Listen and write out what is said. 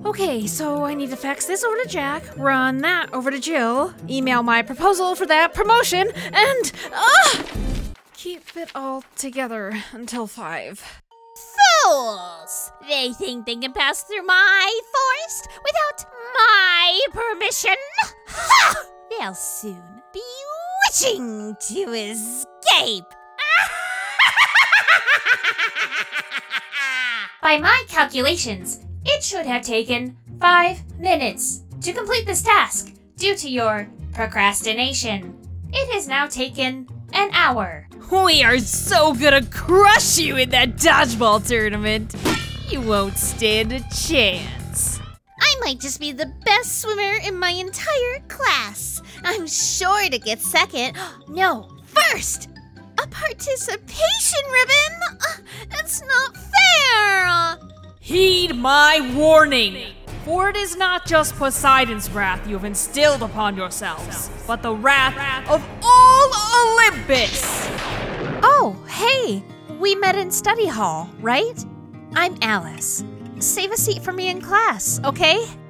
Okay, so I need to fax this over to Jack, run that over to Jill, email my proposal for that promotion, and keep it all together until 5. Fools! They think they can pass through my forest without my permission? Ha! They'll soon be wishing to escape. By my calculations, it should have taken 5 minutes to complete this task due to your procrastination. It has now taken an hour. We are so gonna crush you in that dodgeball tournament. You won't stand a chance. I might just be the best swimmer in my entire class. I'm sure to get second. No, first! A participation ribbon? It's not fair! Heed my warning! For it is not just Poseidon's wrath you have instilled upon yourselves, but the wrath of all Olympus! Oh, hey! We met in study hall, right? I'm Alice. Save a seat for me in class, okay?